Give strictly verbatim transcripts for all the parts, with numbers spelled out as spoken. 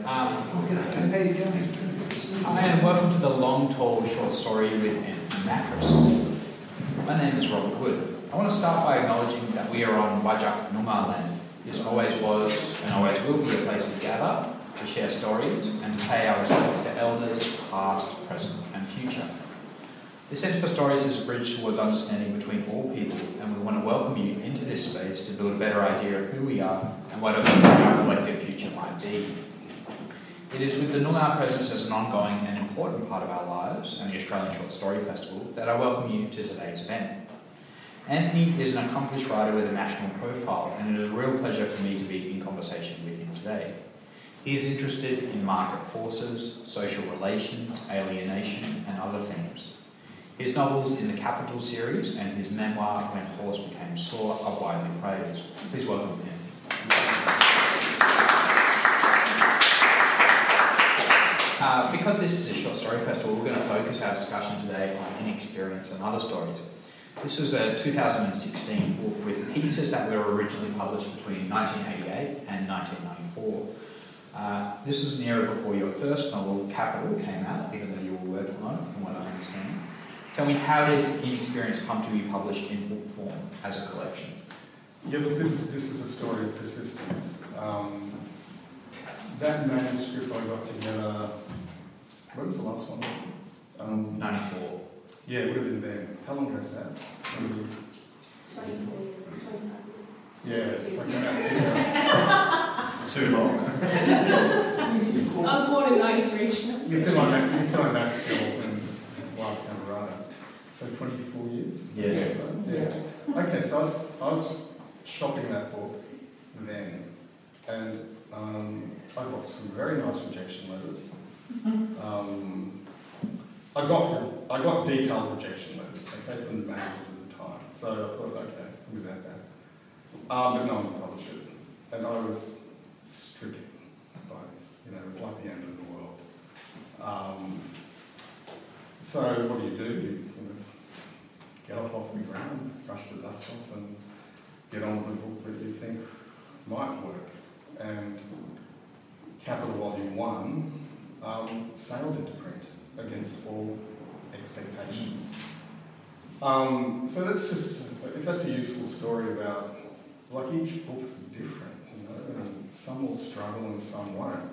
Um, How you going? Hi and welcome to the Long Tall Short Story with Anthony Mattress. My name is Robert Wood. I want to start by acknowledging that we are on Whadjuk Noongar land. This always was and always will be a place to gather, to share stories, and to pay our respects to elders, past, present, and future. The Centre for Stories is a bridge towards understanding between all people, and we want to welcome you into this space to build a better idea of who we are and what our collective future might be. It is with the Noongar presence as an ongoing and important part of our lives and the Australian Short Story Festival that I welcome you to today's event. Anthony is an accomplished writer with a national profile, and it is a real pleasure for me to be in conversation with him today. He is interested in market forces, social relations, alienation, and other themes. His novels in the Capital series and his memoir, When Horse Became Sore, are widely praised. Please welcome him. Uh, because this is a short story festival, we're going to focus our discussion today on inexperience and other stories. This was a two thousand sixteen book with pieces that were originally published between nineteen eighty-eight and nineteen ninety-four. Uh, this was an era before your first novel, Capital, came out, even though you were working on it, from what I understand. Tell me, how did Inexperience come to be published in book form as a collection? Yeah, look, this, this is a story of persistence. Um, that manuscript I got together, when was the last one? Um, ninety-four. Yeah, it would have been then. How long ago is that? Maybe twenty-four years, twenty-five years. Yeah, it's like that. Too long. I was born in ninety-three. You can see my math, you can see my math skills and why I became a writer. So twenty-four years? Yes. Yeah. Okay, so I was, I was shopping that book then, and um, I got some very nice rejection letters. Um, I got I got detailed rejection letters, okay, from the managers at the time. So I thought, okay, without that. Um, but no one would publish it. And I was stricken by this. You know, it was like the end of the world. Um, so what do you do? You, you know, get off off the ground, brush the dust off, and get on with the book that you think might work. And Capital Volume One um, sailed into print against all expectations. Um, so that's just, if that's a useful story about, like, each book's different, you know, and some will struggle and some won't.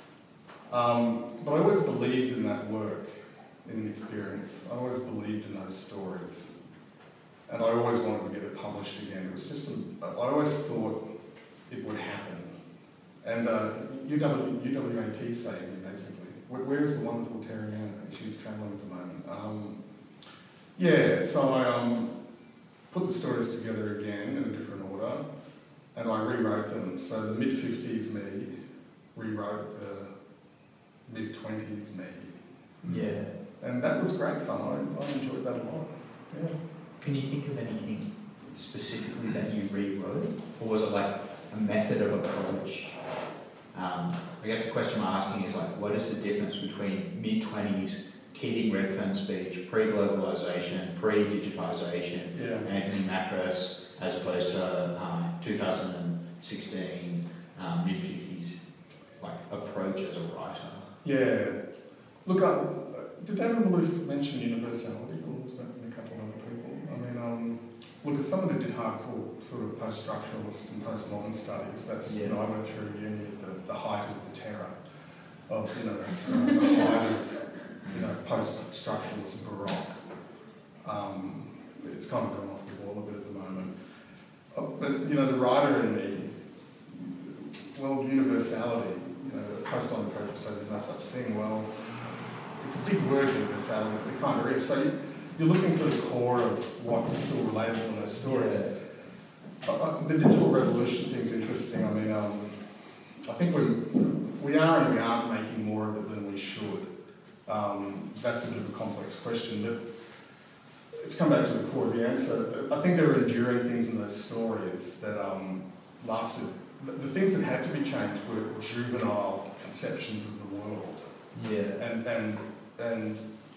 Um, but I always believed in that work, in Experience. I always believed in those stories. And I always wanted to get it published again. It was just, a, I always thought it would happen. And uh, U W A P saved me, basically. Where, where's the wonderful Terry-Ann? She's travelling at the moment. Um, yeah, so I um, put the stories together again in a different order, and I rewrote them. So the mid-fifties me rewrote the mid-twenties me. Yeah. And that was great fun. I, I enjoyed that a lot. Yeah. Can you think of anything specifically that you rewrote? Or was it like a method of approach? Um, I guess the question I'm asking is, like, what is the difference between mid-twenties, Keating Redfern speech, pre-globalisation, pre-digitisation, Yeah. Anthony Mattress, as opposed to um, two thousand sixteen, um, mid-fifties, like, approach as a writer? Yeah. Look, uh, did David Malouf mention universality, or was that in a couple of other people? I mean, um, look, as someone who did hardcore sort of post-structuralist and postmodern studies, that's, Yeah. you know, I went through uni at the, the height of the terror of, you know, uh, the height of, you know, post-structuralist baroque. Um, it's kind of gone off the wall a bit at the moment. Uh, but, you know, the writer in me, well, universality, you know, the postmodern approach will say there's no such thing. Well, it's a big word, universality, but it kind of is. So you, you're looking for the core of what's still relatable in those stories. Yeah. Uh, the digital revolution thing's interesting. I mean, um, I think we we are and we aren't making more of it than we should. Um, that's a bit of a complex question, but to come back to the core of the answer, I think there are enduring things in those stories that um, lasted. The, the things that had to be changed were juvenile conceptions of the world. Yeah. And and and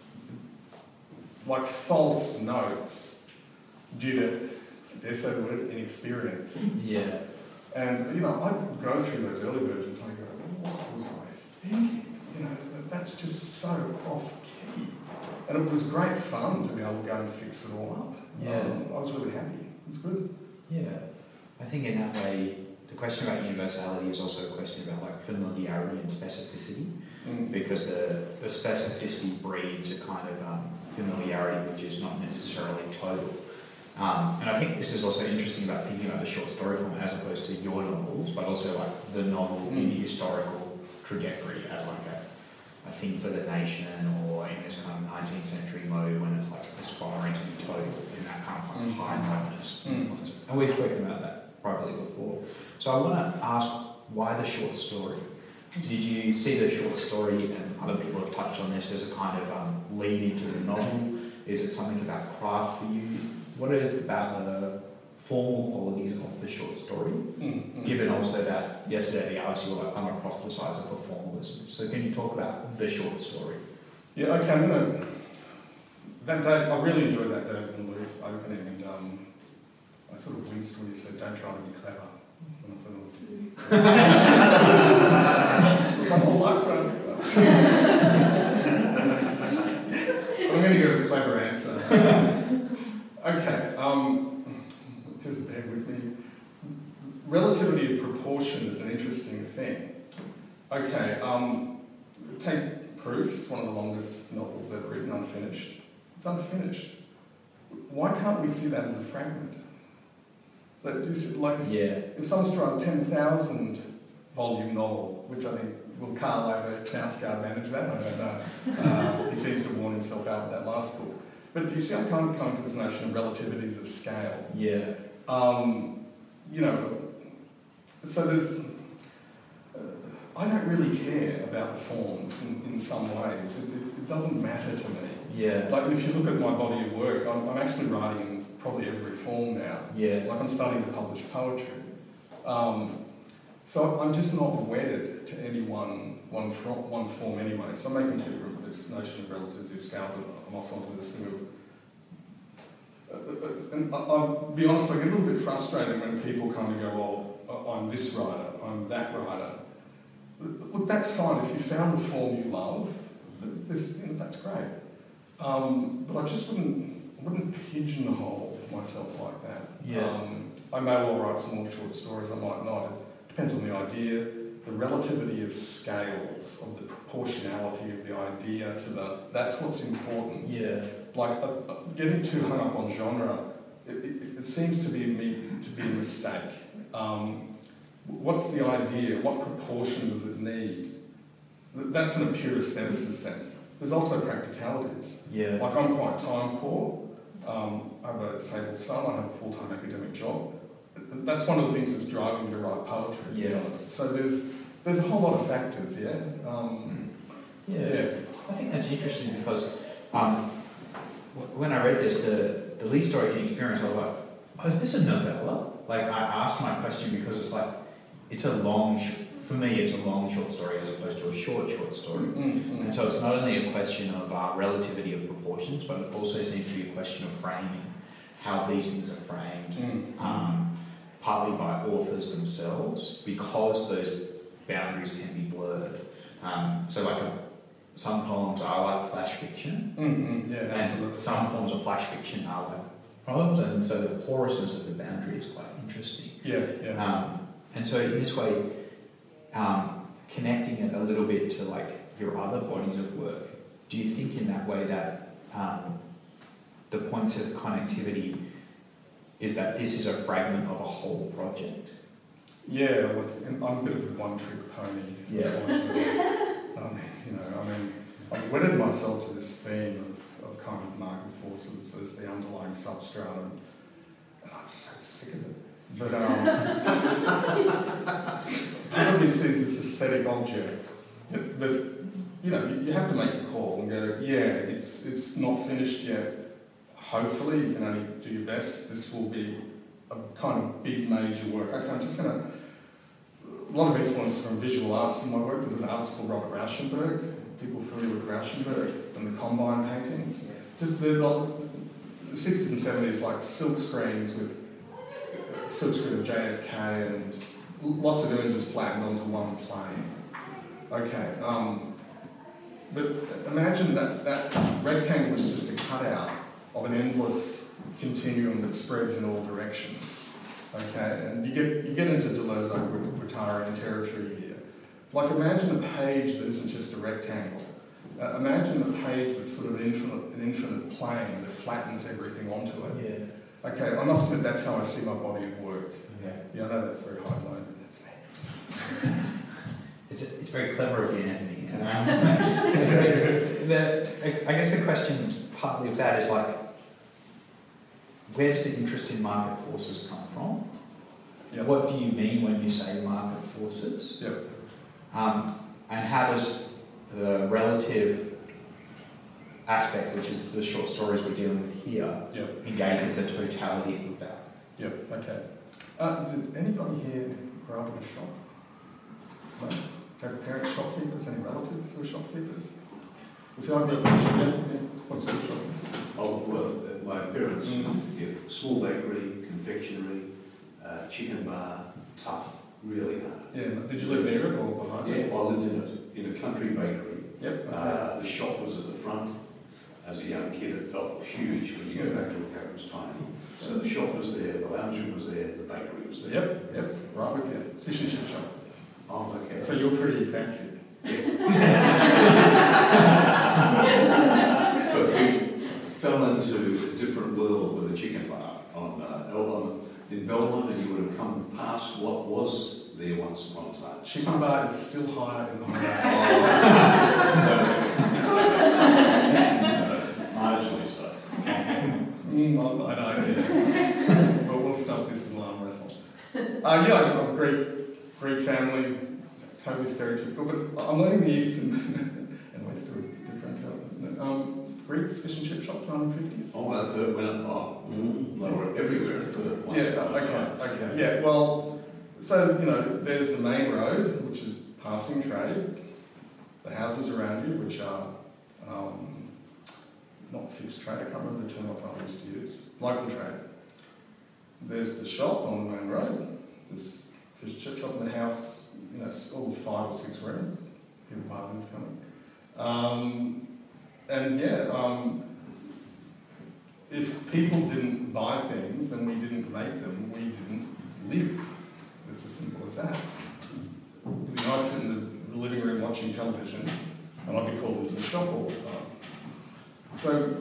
like false notes due to, I dare say the word, inexperience. Yeah. And, you know, I'd go through those early versions and I go, what was I thinking, you know, that that's just so off-key. And it was great fun to be able to go and fix it all up. Yeah. Um, I was really happy. It was good. Yeah. I think in that way, the question about universality is also a question about like familiarity and specificity, Mm. because the, the specificity breeds a kind of um, familiarity which is not necessarily total. Um, and I think this is also interesting about thinking about the short story form as opposed to your novels, but also like the novel Mm. in the historical trajectory as like a, a thing for the nation, or in this kind of nineteenth century mode when it's like aspiring to be total in that kind of like Mm. high noteness. Mm. And we've spoken about that privately before. So I want to ask, why the short story? Did you see the short story, and other people have touched on this, as a kind of um, lead into the novel? Is it something about craft for you? What is it about the formal qualities of the short story? Mm. Mm. Given also that yesterday the hours you were like, I'm a proselytizer for formalism. So can you talk about the short story? Yeah, okay, I'm going to... That day, I really enjoyed that David and Leaf opening, and um, I sort of winced when you said, don't try to be clever. And I thought it was... My whole life trying to be clever. I'm going to give a clever answer. Okay, um, just bear with me. Relativity of proportion is an interesting thing. Okay, um, take Proust, one of the longest novels ever written, unfinished. It's unfinished. Why can't we see that as a fragment? Like, do you see, like Yeah. if someone's to write a ten thousand volume novel, which I think, will Karl Nausgaard manage that? I don't know. Uh, he seems to have worn himself out with that last book. But do you see I'm kind of coming to this notion of relativities of scale? Yeah. Um, you know, so there's... Uh, I don't really care about the forms in, in some ways. It, it, it doesn't matter to me. Yeah. Like, if you look at my body of work, I'm, I'm actually writing in probably every form now. Yeah. Like, I'm starting to publish poetry. Um, so I'm just not wedded to any one, one, fro- one form anyway. So I'm making two, this notion of relativity of scale, but I'm also onto this thing of... Uh, uh, and I, I'll be honest, I get a little bit frustrated when people kind of go, well, I'm this writer, I'm that writer. Look, that's fine. If you found the form you love, this, you know, that's great. Um, but I just wouldn't, wouldn't pigeonhole myself like that. Yeah. Um, I may well write some more short stories, I might not. It depends on the idea, the relativity of scales, of the proportionality of the idea to the... That's what's important. Yeah. Like, uh, uh, getting too hung up on genre, it, it, it seems to be, me, to be a mistake. Um, what's the idea? What proportion does it need? That's in a pure aestheticist sense. There's also practicalities. Yeah. Like, I'm quite time poor. Um, I have a disabled son. I have a full-time academic job. That's one of the things that's driving me to write poetry, to Yeah. be honest. So there's there's a whole lot of factors, yeah? Um, Yeah. yeah. I think that's interesting because um, w- when I read this, the, the lead story in experience, I was like, oh, is this a novella? Like, I asked my question because it's like, it's a long, sh- for me, it's a long short story as opposed to a short, short story. Mm-hmm. And so it's not only a question of uh, relativity of proportions, but it also seems to be a question of framing, how these things are framed, Mm. um, partly by authors themselves, because those boundaries can be blurred. Um, so like a, some poems are like flash fiction, Mm-hmm. Yeah, and absolutely. some forms of flash fiction are like poems, and so the porousness of the boundary is quite interesting. Yeah, yeah. Um, and so in this way, um, connecting it a little bit to like your other bodies of work, do you think in that way that um, the point of connectivity is that this is a fragment of a whole project? Yeah, look, I'm a bit of a one-trick pony, Yeah. unfortunately. um, you know, I mean, I've wedded myself to this theme of, of kind of market forces as the underlying substratum, and I'm so sick of it. But um, everybody sees this aesthetic object that, that you know, you, you have to make a call and go, yeah, it's it's not finished yet. Hopefully, you can only do your best. This will be a kind of big, major work. Okay, I'm just going to... A lot of influence from visual arts in my work. There's an artist called Robert Rauschenberg. People familiar with Rauschenberg and the Combine paintings. Just the, the sixties and seventies, like silk screens with silk screen of J F K and lots of images flattened onto one plane. Okay. Um, but imagine that that rectangle is just a cutout of an endless continuum that spreads in all directions. Okay, and you get you get into Deleuze-Guattarian territory here. Like imagine a page that isn't just a rectangle. Uh, imagine a page that's sort of an infinite, an infinite plane that flattens everything onto it. Yeah. Okay, I must admit that's how I see my body of work. Okay. Yeah, I know that's very high blown, but that's me. It's, it's very clever of you, Anthony. Um, so the, I guess the question partly of that is like, where does the interest in market forces come from? Yeah. What do you mean when you say market forces? Yeah. Um, and how does the relative aspect, which is the short stories we're dealing with here, Yeah. engage with the totality of that? Yeah. Okay. Uh, did anybody here grow up in a shop? No? Have parents shopkeepers? Any relatives who are shopkeepers? Was the idea of yeah, yeah. What's the shop? Oh, well, uh, my parents, Mm. yeah, small bakery, confectionery, uh, chicken bar, tough, really hard. Yeah. Did you live near it or behind it? Yeah, I lived in it, in a country bakery. Yep. Okay. Uh, the shop was at the front. As a young kid, it felt huge. When you go back to look at it, it was tiny. So the shop was there, the lounge room was there, the bakery was there. Yep. Yep. Right with you. Fish and chip shop. Oh, okay. So you're pretty fancy. But we fell into a different world with a chicken bar on uh, Elbon in Belmont, and you would have come past what was there once upon a time. Chicken bar is still higher in the high. Marginally so. Mm, I know. But we'll stop this in arm wrestle. Uh, yeah, I'm a Greek, Greek family, totally stereotypical, but I'm learning the Eastern and West are different. Uh, um, Greeks, fish and chip shops, nineteen fifties. Oh, well, they went oh, mm, they were everywhere at first. Once Yeah, upon a okay, time. okay. Yeah, well, so, you know, there's the main road, which is passing trade, the houses around you, which are um, not fixed trade, I can't remember the term I probably used to use, local trade. There's the shop on the main road, there's fish and chip shop in the house, you know, it's all five or six rooms, people bargains coming. Um, and yeah, um, if people didn't buy things and we didn't make them, we didn't live. It's as simple as that. You know, I'd sit in the, the living room watching television and I'd be called into the shop all the time. So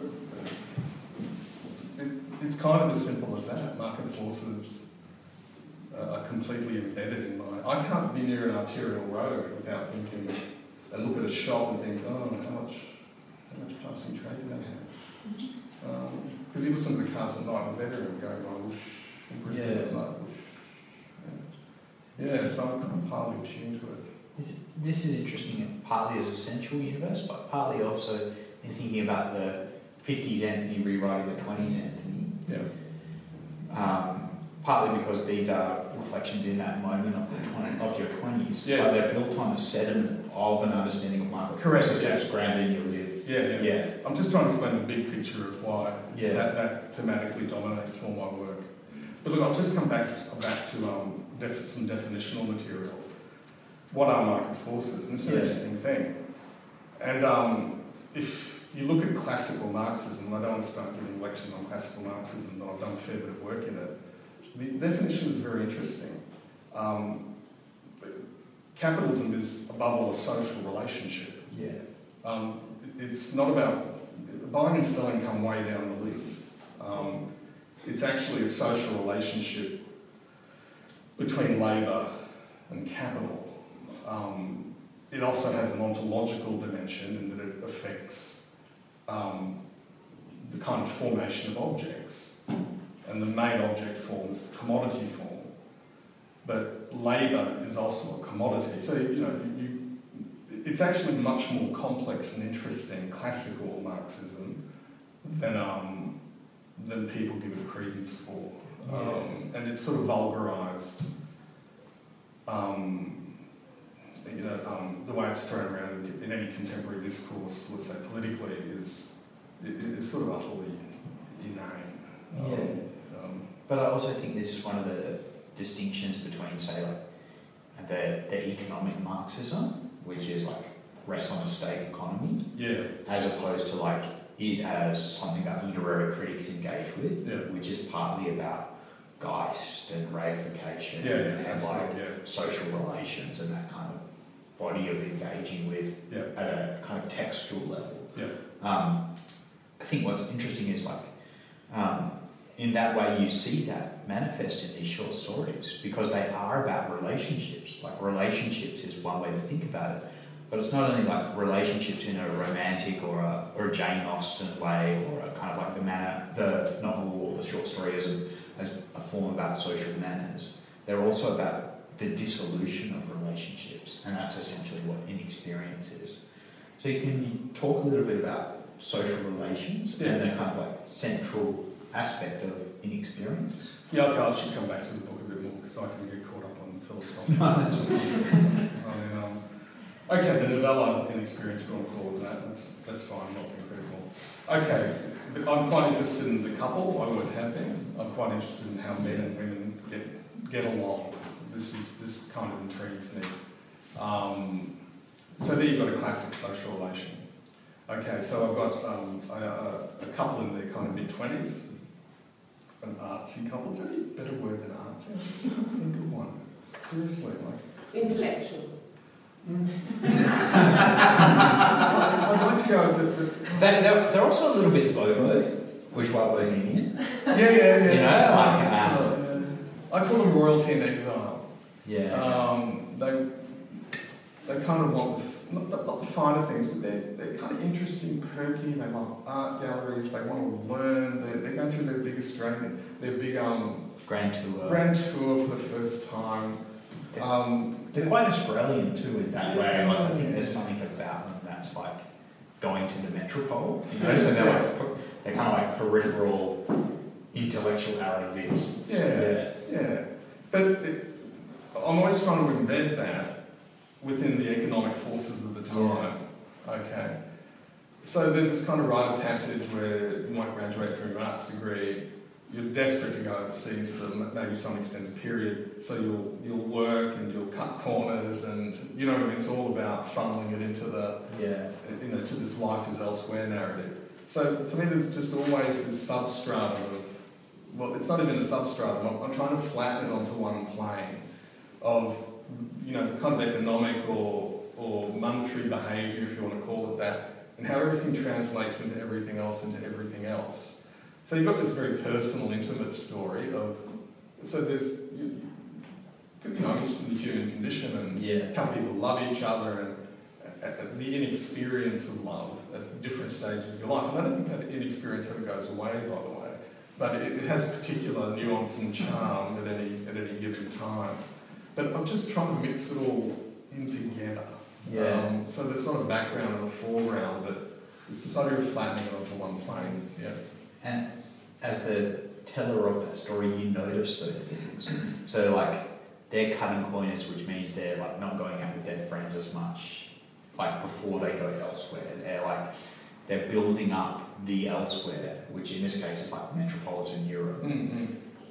it, it's kind of as simple as that. Market forces uh, are completely embedded in my... I can't be near an arterial road without thinking and look at a shop and think, oh, how much, how much passing trade do they have? Because um, you listen to the cars at night in the bedroom going, oh, whoosh, in Brisbane Yeah. at night, whoosh. Yeah, so I'm kind of partly attuned to it. This, this is interesting, partly as a central universe, but partly also in thinking about the fifties Anthony rewriting the twenties Anthony. Yeah. Um, partly because these are reflections in that moment of the twenty, of your twenties, Yeah. but they're built on a sediment of an understanding of market Correct, forces yeah. that's grounded in your live. Yeah, yeah. Yeah. I'm just trying to explain the big picture of why Yeah. that, that thematically dominates all my work. But look, I'll just come back to, back to um, def- some definitional material. What are market forces? And it's an Yeah. interesting thing. And um, if you look at classical Marxism, I don't want to start giving lectures on classical Marxism, but I've done a fair bit of work in it. The definition is very interesting. Um, capitalism is, above all, a social relationship. Yeah. Um, it's not about... Buying and selling come way down the list. Um, it's actually a social relationship between labour and capital. Um, it also has an ontological dimension in that it affects um, the kind of formation of objects. And the main object form is the commodity form. But labour is also a commodity. So, you know, you, it's actually much more complex and interesting classical Marxism than, um, than people give it credence for. Yeah. Um, and it's sort of vulgarised. Um, you know, um, the way it's thrown around in any contemporary discourse, let's say politically, is it, it's sort of utterly inane. Um, Yeah. Um, But I also think this is one of the distinctions between, say, like the, the economic Marxism, which is like rests on a state economy, Yeah. as opposed to like it has something that literary critics engage with, Yeah. which is partly about Geist and reification Yeah, yeah, and like absolutely, yeah. social relations and that kind of body of engaging with Yeah. at a kind of textual level. Yeah. Um, I think what's interesting is like, um, in that way you see that manifest in these short stories because they are about relationships. Like relationships is one way to think about it, but it's not only like relationships in a romantic or a, or a Jane Austen way or a kind of like the manner, the novel or the short story as a, as a form about social manners. They're also about the dissolution of relationships, and that's essentially what inexperience is. So you can talk a little bit about social relations Yeah. and the kind of like central aspect of inexperience. Yeah, okay, I should come back to the book a bit more because I can get caught up on philosophical. I mean, um, okay, the novella inexperience, if you want to call it that, that's, that's fine, I'm not being critical. Okay, I'm quite interested in the couple, I always have been. I'm quite interested in how men and women get get along. This is this kind of intrigues me. Um, so there you've got a classic social relation. Okay, so I've got um, a, a couple in their kind of mid-twenties, an artsy couple. Is there any better word than artsy? I just can't think of one. Seriously, like... Intellectual. I'd like to go with it, but... They, they're, they're also a little bit bobo, which white bohemian. Yeah, yeah, yeah. You know, like, That's um, right, yeah. I call them royalty in exile. Yeah. Um, they they kind of want the, f- not, the, not the finer things, but they're, they're kind of interesting, perky. They love art galleries. They want to learn. They're, they're going through their big Australian, their big um, Grand tour. grand tour for the first time. Um, They're quite Australian too in that way. Yeah. Like, I think there's something about them that's like going to the metropole. You know, so they're like per- they're kind of like peripheral intellectual Arabists. Yeah, yeah. But it, I'm always trying to embed that within the economic forces of the time. Okay. So there's this kind of rite of passage where you might graduate from your arts degree. You're desperate to go overseas for maybe some extended period, so you'll you'll work and you'll cut corners, and you know what I mean. It's all about funneling it into the Yeah. you know to this life is elsewhere narrative. So for me, there's just always this substratum of, well, it's not even a substratum. I'm, I'm trying to flatten it onto one plane of, you know, the kind of economic or or monetary behaviour, if you want to call it that, and how everything translates into everything else, into everything else. So you've got this very personal, intimate story of, so there's, you, you know, I'm interested in the human condition and Yeah. how people love each other and uh, uh, the inexperience of love at different stages of your life. And I don't think that inexperience ever goes away, by the way, but it, it has particular nuance and charm at any at any given time. But I'm just trying to mix it all in together. Yeah. Um, so there's not a background and a foreground, but it's this idea of flattening it onto one plane. Yeah. And as the teller of that story, you notice those things. So like they're cutting corners, which means they're like not going out with their friends as much, like before they go elsewhere. They're like they're building up the elsewhere, which in this case is like metropolitan Europe, Mm-hmm.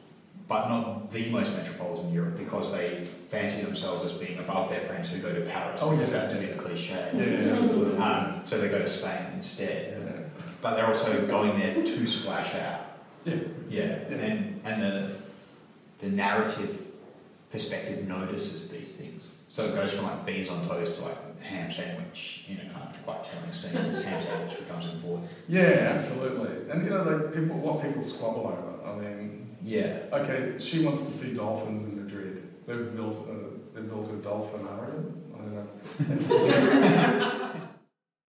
but not the most metropolitan Europe because they fancy themselves as being above their friends who go to Paris. Oh, because yes, that's a yeah. bit of cliche. Yeah, yeah, absolutely. Um, so they go to Spain instead. Yeah. But they're also going there to splash out. Yeah. Yeah. Yeah. And and the the narrative perspective notices these things. So it goes from like bees on toast to like ham sandwich in a kind of quite telling scene. This ham sandwich becomes important. Yeah, absolutely. And you know, like people, what people squabble over. I mean, Yeah. okay, she wants to see dolphins in Madrid. They've built a, they've built a dolphinarium. I don't know.